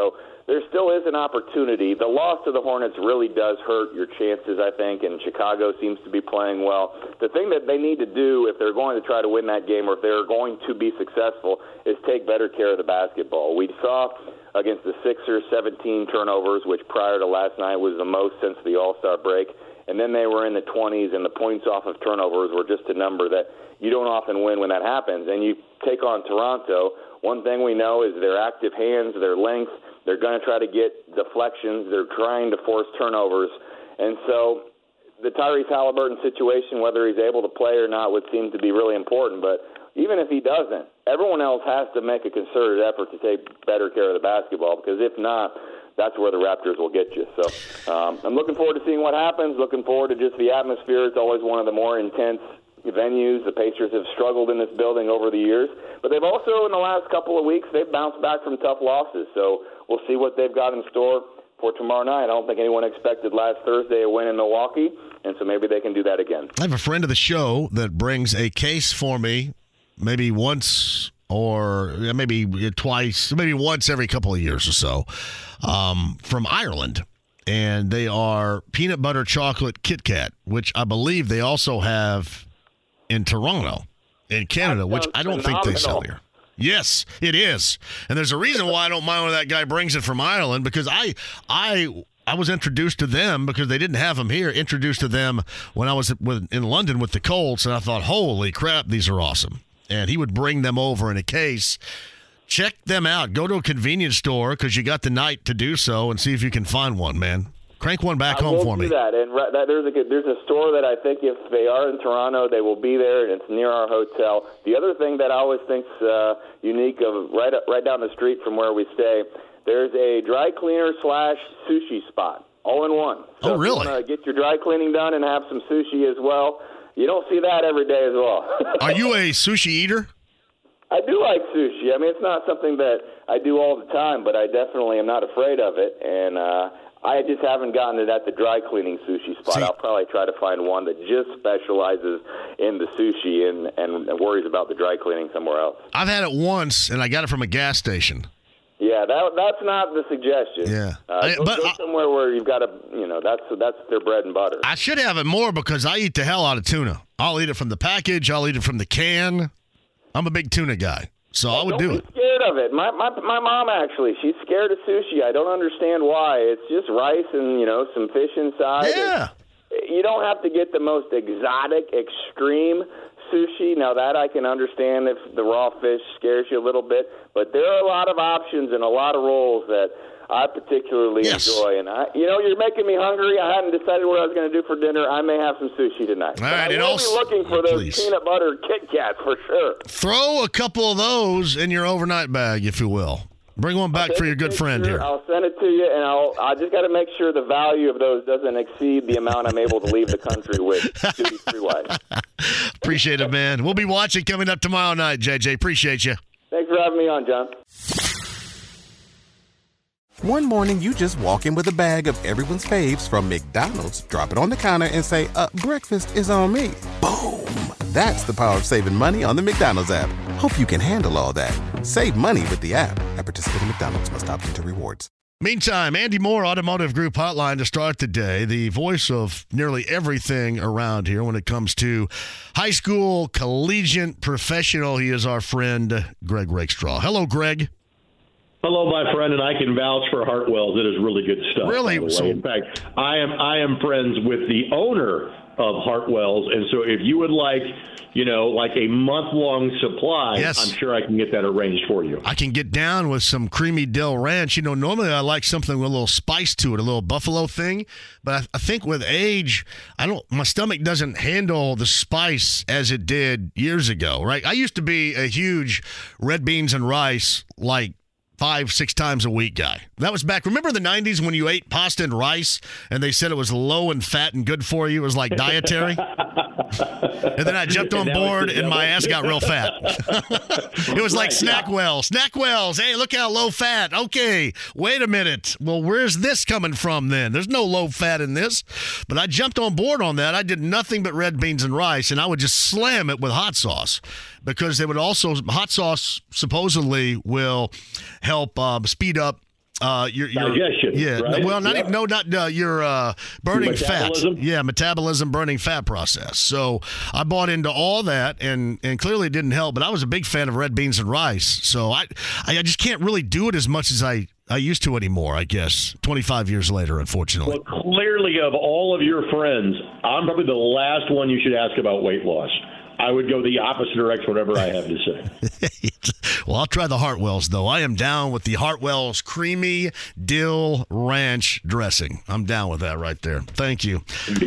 there still is an opportunity. The loss to the Hornets really does hurt your chances, I think, and Chicago seems to be playing well. The thing that they need to do if they're going to try to win that game or if they're going to be successful is take better care of the basketball. We saw against the Sixers seventeen turnovers, which prior to last night was the most since the All-Star break. And then they were in the twenties, and the points off of turnovers were just a number that you don't often win when that happens. And you take on Toronto, one thing we know is their active hands, their length. They're going to try to get deflections. They're trying to force turnovers. And so the Tyrese Halliburton situation, whether he's able to play or not, would seem to be really important. But even if he doesn't, everyone else has to make a concerted effort to take better care of the basketball, because if not, that's where the Raptors will get you. So um, I'm looking forward to seeing what happens, looking forward to just the atmosphere. It's always one of the more intense venues. The Pacers have struggled in this building over the years, but they've also, in the last couple of weeks, they've bounced back from tough losses. So we'll see what they've got in store for tomorrow night. I don't think anyone expected last Thursday a win in Milwaukee, and so maybe they can do that again. I have a friend of the show that brings a case for me maybe once or maybe twice, maybe once every couple of years or so, um, from Ireland. And they are peanut butter chocolate Kit Kat, which I believe they also have in Toronto, in Canada, which I don't phenomenal. think they sell here. Yes, it is. And there's a reason why I don't mind when that guy brings it from Ireland, because I I I was introduced to them because they didn't have them here, introduced to them when I was with, in London with the Colts, and I thought, holy crap, these are awesome. And he would bring them over in a case. Check them out. Go to a convenience store because you got the night to do so, and see if you can find one, man. Crank one back I home will for do me. That. And right, that, there's, a, there's a store that I think if they are in Toronto, they will be there, and it's near our hotel. The other thing that I always think's uh, unique of right right down the street from where we stay, there's a dry cleaner slash sushi spot, all in one. So oh, really? If you want to get your dry cleaning done and have some sushi as well, you don't see that every day as well. Are you a sushi eater? I do like sushi. I mean, it's not something that I do all the time, but I definitely am not afraid of it. And uh, I just haven't gotten it at the dry cleaning sushi spot. See, I'll probably try to find one that just specializes in the sushi and, and, and worries about the dry cleaning somewhere else. I've had it once, and I got it from a gas station. Yeah, that that's not the suggestion. Yeah. uh, I- go, but go I- somewhere where you've got to, you know, that's that's their bread and butter. I should have it more because I eat the hell out of tuna. I'll eat it from the package. I'll eat it from the can. I'm a big tuna guy, so I would don't do be it. scared of it. My, my my mom actually, she's scared of sushi. I don't understand why. It's just rice and, you know, some fish inside. Yeah. And you don't have to get the most exotic, extreme sushi. Now that I can understand if the raw fish scares you a little bit, but there are a lot of options and a lot of rolls that I particularly Yes. enjoy. And I, you know, you're making me hungry. I hadn't decided what I was going to do for dinner. I may have some sushi tonight. All But right, I and will also- be looking for those please. peanut butter Kit Kats for sure. Throw a couple of those in your overnight bag, if you will. Bring one back for your good friend Sure, here. I'll send it to you, and I'll. I just got to make sure the value of those doesn't exceed the amount I'm able to leave the country with. Duty free wise. Appreciate it, man. We'll be watching coming up tomorrow night, J J. Appreciate you. Thanks for having me on, John. One morning, you just walk in with a bag of everyone's faves from McDonald's, drop it on the counter, and say, uh, breakfast is on me. Boom! That's the power of saving money on the McDonald's app. Hope you can handle all that. Save money with the app. At participating McDonald's, must opt into rewards. Meantime, Andy Moore, Automotive Group Hotline to start the day. The voice of nearly everything around here when it comes to high school, collegiate, professional. He is our friend, Greg Rakestraw. Hello, Greg. Hello, my friend, and I can vouch for Hartwell's. It is really good stuff. Really? by the way. So- In fact, I am I am friends with the owner of Hartwell's, and so if you would like, you know, like a month-long supply, Yes. I'm sure I can get that arranged for you. I can get down with some creamy dill ranch. You know, normally I like something with a little spice to it, a little buffalo thing. But I, I think with age, I don't. My stomach doesn't handle the spice as it did years ago. Right? I used to be a huge red beans and rice, like five, six times a week guy. That was back. Remember the nineties when you ate pasta and rice, and they said it was low in fat and good for you. It was like dietary. And then I jumped on And now board, it's the and my devil. ass got real fat. It was like Right, yeah. Snackwell. Snackwells. Hey, look how low fat. Okay, wait a minute. Well, where's this coming from then? There's no low fat in this. But I jumped on board on that. I did nothing but red beans and rice, and I would just slam it with hot sauce because they would also, hot sauce supposedly will help um, speed up Uh, your, your, Digestion, yeah, right? well, not Yeah. even, no, not uh, your uh, burning fat. Metabolism? Yeah, metabolism, burning fat process. So I bought into all that, and and clearly it didn't help. But I was a big fan of red beans and rice, so I I just can't really do it as much as I. I used to anymore, I guess, twenty-five years later, unfortunately. Well, clearly, of all of your friends, I'm probably the last one you should ask about weight loss. I would go the opposite direction, whatever I have to say. Well, I'll try the Hartwell's, though. I am down with the Hartwell's creamy dill ranch dressing. I'm down with that right there. Thank you.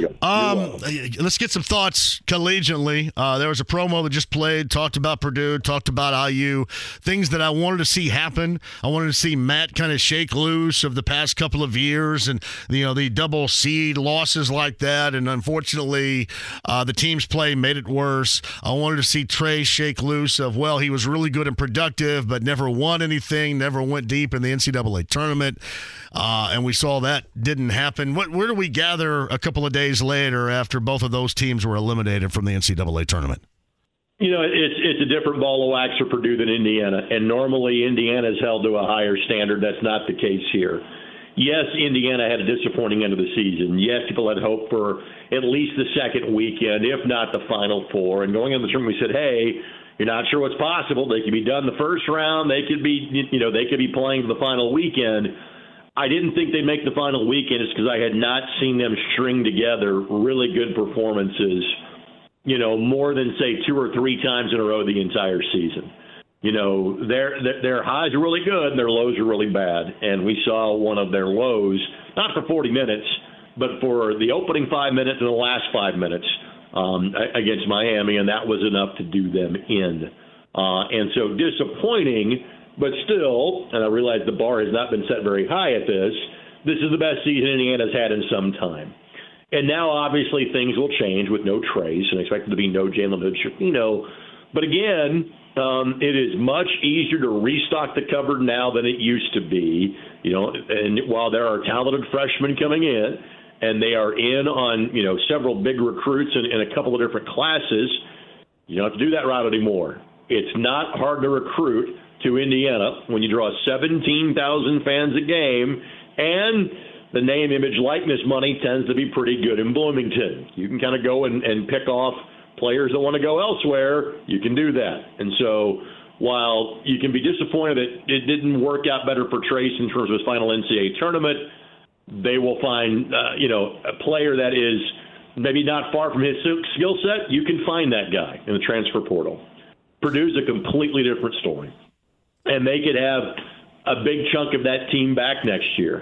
Um, let's get some thoughts collegiately. Uh, there was a promo that just played, talked about Purdue, talked about I U, things that I wanted to see happen. I wanted to see Matt kind of shake loose of the past couple of years and, you know, the double seed losses like that. And unfortunately, uh, the team's play made it worse. I wanted to see Trey shake loose of, well, he was really good and productive, but never won anything, never went deep in the N C double A tournament. Uh, and we saw that didn't happen. What, where do we gather a couple of days later after both of those teams were eliminated from the N C double A tournament? You know, it's it's a different ball of wax for Purdue than Indiana, and normally Indiana is held to a higher standard. That's not the case here. Yes, Indiana had a disappointing end of the season. Yes, people had hoped for at least the second weekend, if not the Final Four. And going into the tournament, we said, hey, you're not sure what's possible. They could be done the first round. They could be, you know, they could be playing for the final weekend. I didn't think they'd make the final weekend just because I had not seen them string together really good performances, you know, more than, say, two or three times in a row the entire season. You know, their, their their highs are really good, their lows are really bad. And we saw one of their lows, not for forty minutes, but for the opening five minutes and the last five minutes um, against Miami, and that was enough to do them in. Uh, and so disappointing, but still, and I realize the bar has not been set very high at this, this is the best season Indiana's had in some time. And now, obviously, things will change with no Trace, and expected to be no Jalen Hood-Schifino. But again, um, it is much easier to restock the cupboard now than it used to be. You know, and while there are talented freshmen coming in, and they are in on, you know, several big recruits in, in a couple of different classes, you don't have to do that route anymore. It's not hard to recruit to Indiana when you draw seventeen thousand fans a game, and the name, image, likeness money tends to be pretty good in Bloomington. You can kind of go and, and pick off players that want to go elsewhere. You can do that. And so while you can be disappointed that it didn't work out better for Trace in terms of his final N C double A tournament, they will find, uh, you know, a player that is maybe not far from his skill set. You can find that guy in the transfer portal. Purdue's a completely different story. And they could have a big chunk of that team back next year.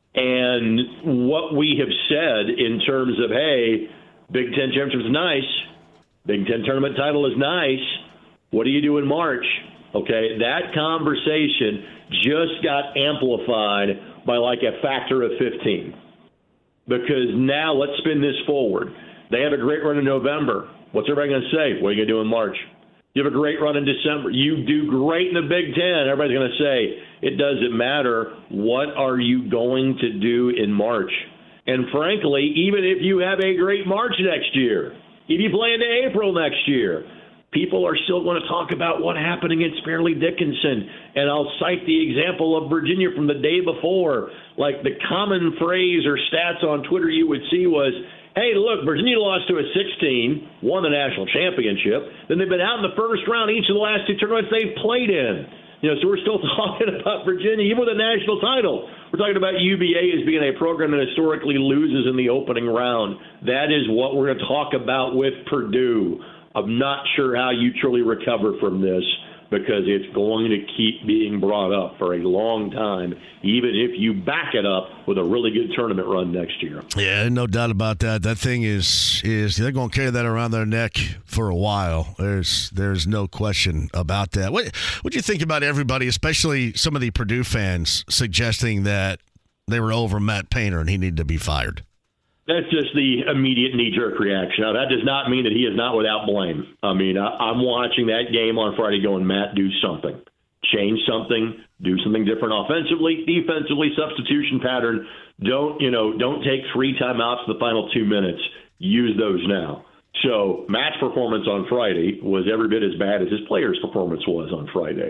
And what we have said in terms of, hey, Big Ten championship is nice, Big Ten tournament title is nice, what do you do in March? Okay, that conversation just got amplified by like a factor of fifteen. Because now let's spin this forward. They have a great run in November. What's everybody going to say? What are you going to do in March? You have a great run in December. You do great in the Big Ten. Everybody's going to say, it doesn't matter. What are you going to do in March? And frankly, even if you have a great March next year, if you play into April next year, people are still going to talk about what happened against Fairleigh Dickinson. And I'll cite the example of Virginia from the day before. Like the common phrase or stats on Twitter you would see was, hey, look, Virginia lost to a sixteen, won the national championship. Then they've been out in the first round each of the last two tournaments they've played in. You know, so we're still talking about Virginia, even with a national title. We're talking about U V A as being a program that historically loses in the opening round. That is what we're going to talk about with Purdue. I'm not sure how you truly recover from this, because it's going to keep being brought up for a long time, even if you back it up with a really good tournament run next year. Yeah, no doubt about that. That thing is, is they're going to carry that around their neck for a while. There's there's no question about that. What what do you think about everybody, especially some of the Purdue fans, suggesting that they were over Matt Painter and he needed to be fired? That's just the immediate knee-jerk reaction. Now, that does not mean that he is not without blame. I mean, I, I'm watching that game on Friday going, Matt, do something. Change something. Do something different offensively, defensively, substitution pattern. Don't, you know, don't take three timeouts in the final two minutes. Use those now. So Matt's performance on Friday was every bit as bad as his player's performance was on Friday.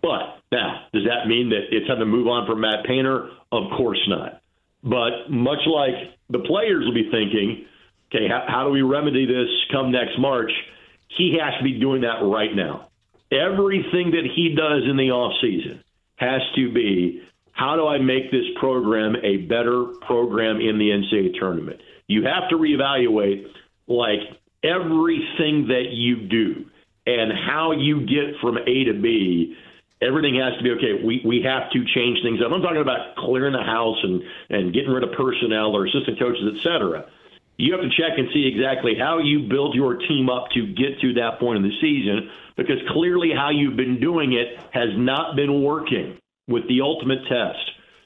But now, does that mean that it's time to move on from Matt Painter? Of course not. But much like the players will be thinking, okay, how, how do we remedy this come next March? He has to be doing that right now. Everything that he does in the offseason has to be, how do I make this program a better program in the N C double A tournament? You have to reevaluate, like, everything that you do and how you get from A to B. Everything has to be, okay, we, we have to change things up. I'm talking about clearing the house and, and getting rid of personnel or assistant coaches, et cetera. You have to check and see exactly how you build your team up to get to that point in the season, because clearly how you've been doing it has not been working with the ultimate test.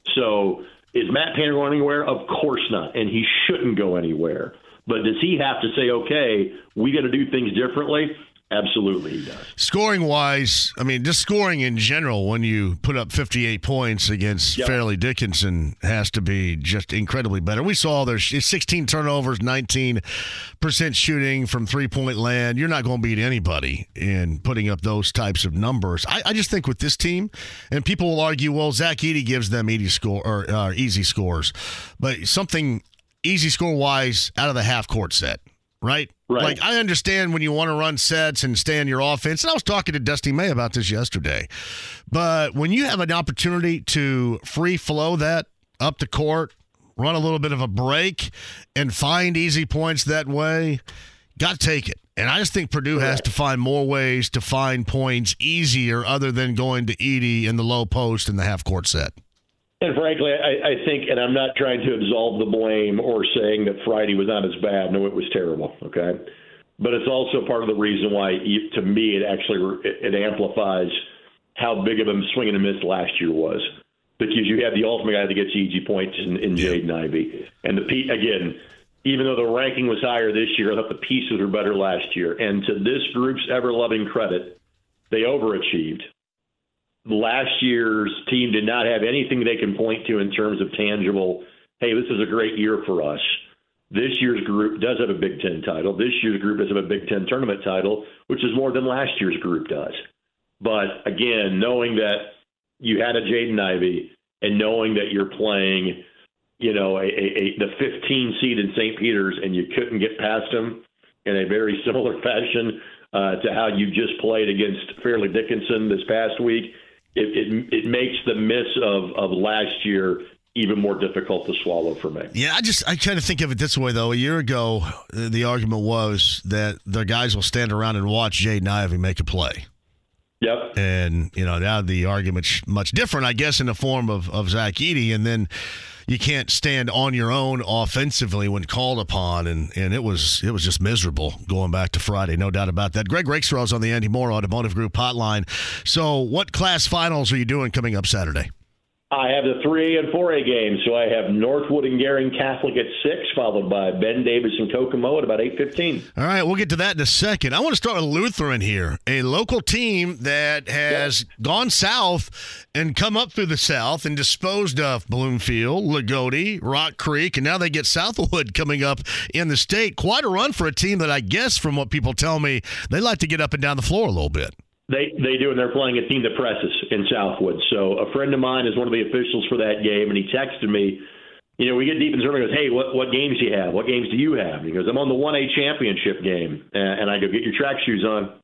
So is Matt Painter going anywhere? Of course not, and he shouldn't go anywhere. But does he have to say, okay, we got to do things differently? Absolutely, he does. Scoring-wise, I mean, just scoring in general, when you put up fifty-eight points against yep. Fairleigh Dickinson, has to be just incredibly better. We saw there's sixteen turnovers, nineteen percent shooting from three-point land. You're not going to beat anybody in putting up those types of numbers. I, I just think with this team, and people will argue, well, Zach Edey gives them easy score or uh, easy scores, but something easy score-wise out of the half-court set. Right? Right. Like, I understand when you want to run sets and stay in your offense, and I was talking to Dusty May about this yesterday, but when you have an opportunity to free flow that up the court, run a little bit of a break, and find easy points that way, got to take it. And I just think Purdue has to find more ways to find points easier other than going to Edey in the low post in the half-court set. And frankly, I, I think, and I'm not trying to absolve the blame or saying that Friday was not as bad. No, it was terrible, okay? But it's also part of the reason why, to me, it actually it amplifies how big of a swing and a miss last year was. Because you have the ultimate guy that gets easy points in, in Jaden Ivey. And, the again, even though the ranking was higher this year, I thought the pieces were better last year. And to this group's ever-loving credit, they overachieved. Last year's team did not have anything they can point to in terms of tangible, hey, this is a great year for us. This year's group does have a Big Ten title. This year's group does have a Big Ten tournament title, which is more than last year's group does. But, again, knowing that you had a Jaden Ivey and knowing that you're playing, you know, a, a, a the fifteen seed in Saint Peter's and you couldn't get past them in a very similar fashion uh, to how you just played against Fairleigh Dickinson this past week, It, it it makes the miss of, of last year even more difficult to swallow for me. Yeah, I just I kind of think of it this way, though. A year ago, the argument was that the guys will stand around and watch Jaden Ivey make a play. Yep. And, you know, now the argument's much different, I guess, in the form of, of Zach Edey. And then you can't stand on your own offensively when called upon, and, and it was it was just miserable going back to Friday, no doubt about that. Greg Rakestraw's on the Andy Moore Automotive Group hotline. So what class finals are you doing coming up Saturday? I have the three A and four A games, so I have Northwood and Gering Catholic at six, followed by Ben Davis and Kokomo at about eight fifteen. All right, we'll get to that in a second. I want to start with Lutheran here, a local team that has yeah. gone south and come up through the south and disposed of Bloomfield, Lagodi, Rock Creek, and now they get Southwood coming up in the state. Quite a run for a team that I guess, from what people tell me, they like to get up and down the floor a little bit. They they do, and they're playing a team that presses in Southwood. So a friend of mine is one of the officials for that game, and he texted me. You know, we get deep in the tournament. He goes, hey, what, what games do you have? What games do you have? He goes, I'm on the one A championship game. And I go, get your track shoes on.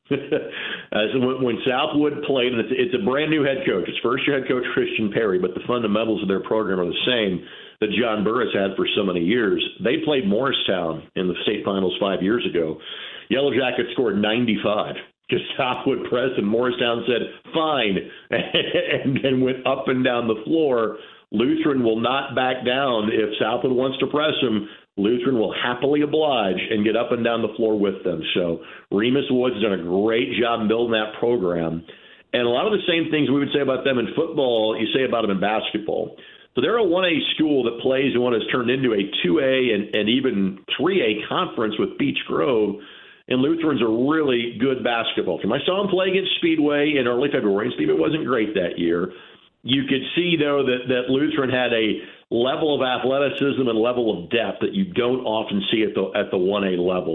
uh, so when, when Southwood played, and it's, it's a brand-new head coach. It's first-year head coach Christian Perry, but the fundamentals of their program are the same that John Burris had for so many years. They played Morristown in the state finals five years ago. Yellow Jackets scored ninety-five. Because Southwood pressed and Morristown said, fine, and then went up and down the floor. Lutheran will not back down. If Southwood wants to press them, Lutheran will happily oblige and get up and down the floor with them. So Remus Wood's done a great job in building that program. And a lot of the same things we would say about them in football, you say about them in basketball. So they're a one A school that plays in what has turned into a two A and, and even three A conference with Beech Grove. And Lutheran's a really good basketball team. I saw them play against Speedway in early February, and Speedway wasn't great that year. You could see, though, that, that Lutheran had a level of athleticism and level of depth that you don't often see at the at the one A level.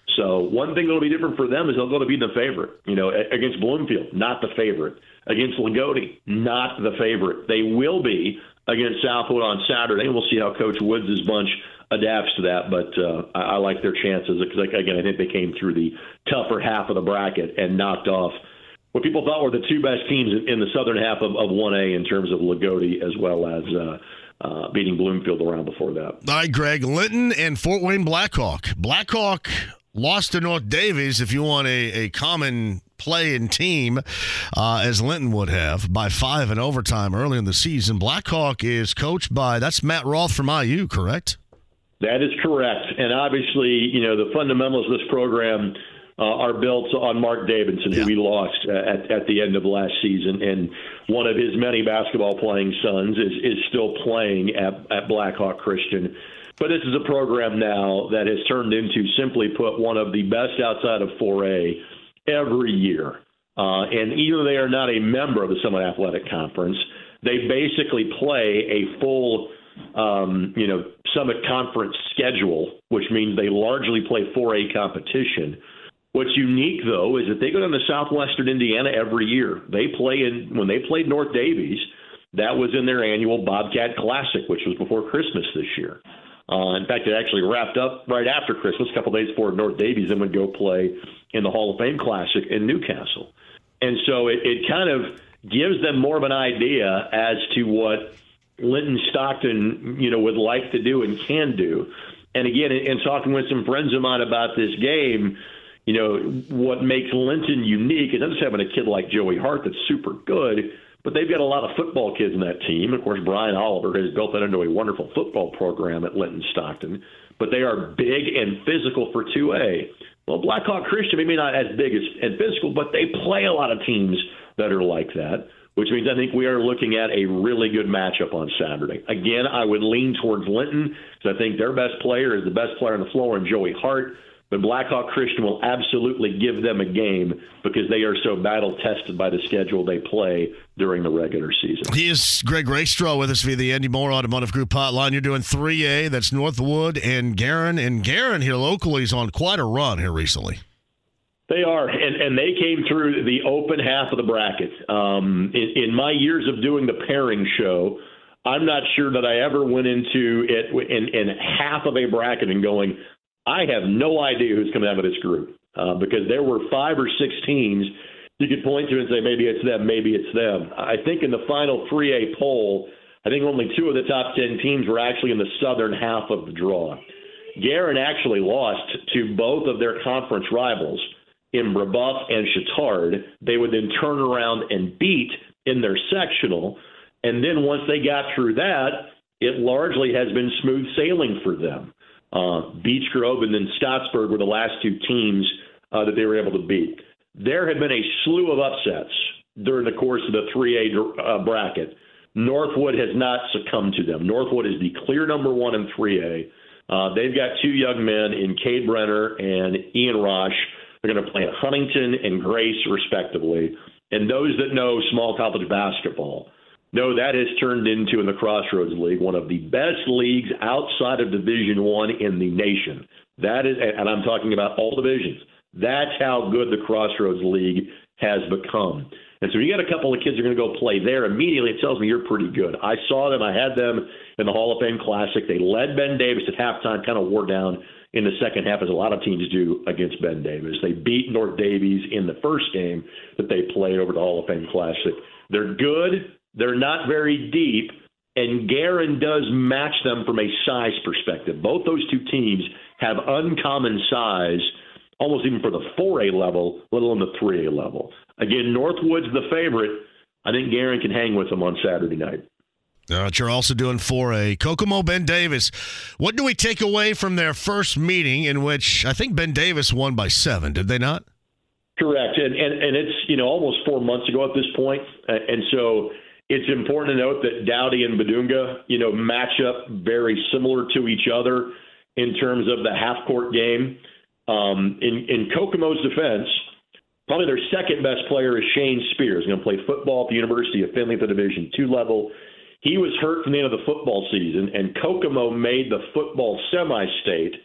So one thing that'll be different for them is they'll go to be the favorite. You know, against Bloomfield, not the favorite. Against Lagodi, not the favorite. They will be against Southwood on Saturday. We'll see how Coach Woods' bunch adapts to that, but uh, I, I like their chances because, like, again, I think they came through the tougher half of the bracket and knocked off what people thought were the two best teams in, in the southern half of, of one A in terms of Lagodi as well as uh, uh, beating Bloomfield around before that. All right, Greg, Linton and Fort Wayne Blackhawk. Blackhawk lost to North Davies, if you want a, a common play and team, uh, as Linton would have, by five in overtime early in the season. Blackhawk is coached by, that's Matt Roth from I U, correct? That is correct. And obviously, you know, the fundamentals of this program uh, are built on Mark Davidson, who yeah. we lost uh, at, at the end of last season. And one of his many basketball playing sons is, is still playing at, at Blackhawk Christian. But this is a program now that has turned into, simply put, one of the best outside of four A every year. Uh, and even though they are not a member of the Summit Athletic Conference, they basically play a full Um, you know, Summit Conference schedule, which means they largely play four A competition. What's unique, though, is that they go down to Southwestern Indiana every year. They play in, when they played North Davies, that was in their annual Bobcat Classic, which was before Christmas this year. Uh, in fact, it actually wrapped up right after Christmas, a couple days before North Davies, and would go play in the Hall of Fame Classic in Newcastle. And so it, it kind of gives them more of an idea as to what Linton Stockton, you know, would like to do and can do. And again, in, in talking with some friends of mine about this game, you know, what makes Linton unique is not just having a kid like Joey Hart that's super good, but they've got a lot of football kids in that team. Of course, Brian Oliver has built that into a wonderful football program at Linton Stockton, but they are big and physical for two A. Well, Blackhawk Christian, maybe not as big as and physical, but they play a lot of teams that are like that, which means I think we are looking at a really good matchup on Saturday. Again, I would lean towards Linton because I think their best player is the best player on the floor in Joey Hart. But Blackhawk Christian will absolutely give them a game because they are so battle-tested by the schedule they play during the regular season. He is Greg Rakestraw with us via the Andy Moore Automotive Group hotline. You're doing three A. That's Northwood and Guerin. And Guerin here locally is on quite a run here recently. They are, and, and they came through the open half of the bracket. Um, in, in my years of doing the pairing show, I'm not sure that I ever went into it in, in half of a bracket and going, I have no idea who's coming out of this group, uh, because there were five or six teams you could point to and say, maybe it's them, maybe it's them. I think in the final three A poll, I think only two of the top ten teams were actually in the southern half of the draw. Guerin actually lost to both of their conference rivals in Brebeuf and Chittard. They would then turn around and beat in their sectional. And then once they got through that, it largely has been smooth sailing for them. Uh, Beech Grove and then Scottsburg were the last two teams uh, that they were able to beat. There have been a slew of upsets during the course of the three A uh, bracket. Northwood has not succumbed to them. Northwood is the clear number one in three A. Uh, they've got two young men in Cade Brenner and Ian Rosh. They're going to play at Huntington and Grace, respectively. And those that know small college basketball know that has turned into, in the Crossroads League, one of the best leagues outside of Division One in the nation. That is, and I'm talking about all divisions. That's how good the Crossroads League has become. And so you got a couple of kids who are going to go play there. Immediately, it tells me you're pretty good. I saw them. I had them in the Hall of Fame Classic. They led Ben Davis at halftime, kind of wore down in the second half, as a lot of teams do against Ben Davis. They beat North Davies in the first game that they played over the Hall of Fame Classic. They're good. They're not very deep, and Guerin does match them from a size perspective. Both those two teams have uncommon size, almost even for the four A level, let alone the three A level. Again, Northwood's the favorite. I think Guerin can hang with them on Saturday night. All right, you're also doing four A. Kokomo, Ben Davis. What do we take away from their first meeting, in which I think Ben Davis won by seven, did they not? Correct, and and, and it's, you know, almost four months ago at this point, and so it's important to note that Dowdy and Badunga, you know, match up very similar to each other in terms of the half-court game. Um, in, in Kokomo's defense, probably their second-best player is Shane Spears, going to play football at the University of Findlay at the Division two level. He was hurt from the end of the football season, and Kokomo made the football semi-state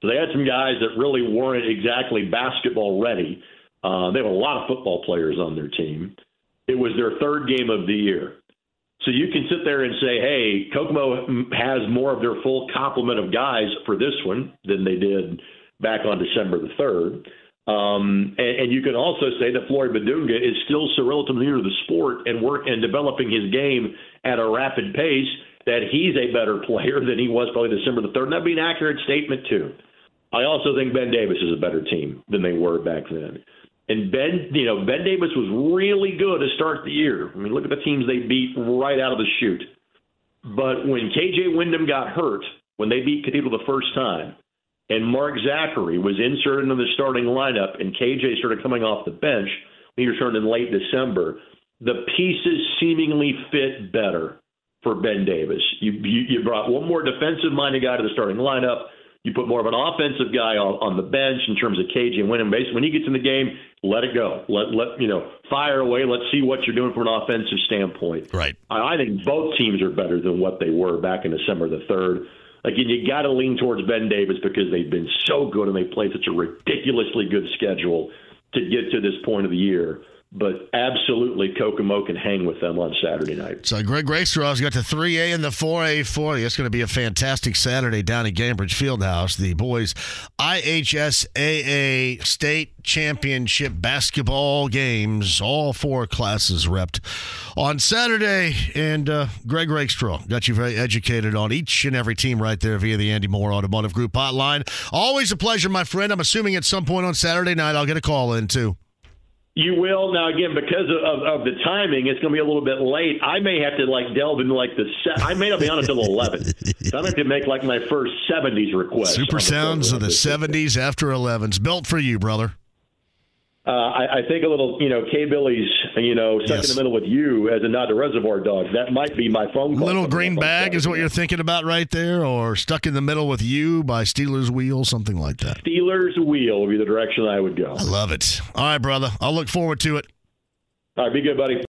So they had some guys that really weren't exactly basketball ready. Uh, they have a lot of football players on their team. It was their third game of the year. So you can sit there and say, hey, Kokomo has more of their full complement of guys for this one than they did back on December the third. Um, and, and you can also say that Floyd Badunga is still so relatively new to the sport and work and developing his game at a rapid pace that he's a better player than he was probably December the third. And that'd be an accurate statement, too. I also think Ben Davis is a better team than they were back then. And Ben, you know, Ben Davis was really good to start the year. I mean, look at the teams they beat right out of the chute. But when K J Wyndham got hurt, when they beat Cathedral the first time, and Mark Zachary was inserted into the starting lineup, and K J started coming off the bench, he returned in late December, the pieces seemingly fit better for Ben Davis. You, you, you brought one more defensive-minded guy to the starting lineup. You put more of an offensive guy on, on the bench in terms of K J and Wyndham. Basically, when he gets in the game, let it go. Let let you know, fire away. Let's see what you're doing from an offensive standpoint. Right. I, I think both teams are better than what they were back in December the third. Again, you got to lean towards Ben Davis because they've been so good and they played such a ridiculously good schedule to get to this point of the year. But absolutely, Kokomo can hang with them on Saturday night. So Greg Rakestraw's got the three A and the four A for you. It's going to be a fantastic Saturday down at Gainbridge Fieldhouse. The boys' I H S A A state championship basketball games, all four classes repped on Saturday. And uh, Greg Rakestraw got you very educated on each and every team right there via the Andy Moore Automotive Group hotline. Always a pleasure, my friend. I'm assuming at some point on Saturday night I'll get a call in, too. You will. Now, again, because of, of the timing, it's going to be a little bit late. I may have to, like, delve into, like, the – I may not be on until eleven. So I'm going to have to make, like, my first seventies request. Super sounds of the seventies after elevens. Built for you, brother. Uh, I, I think a little, you know, K-Billy's, you know, stuck yes. in the middle with you as a nod to Reservoir Dogs. That might be my phone call. Little Green Bag is what you're thinking about right there, or Stuck in the Middle with You by Steelers Wheel, something like that. Steelers Wheel would be the direction I would go. I love it. All right, brother. I'll look forward to it. All right, be good, buddy.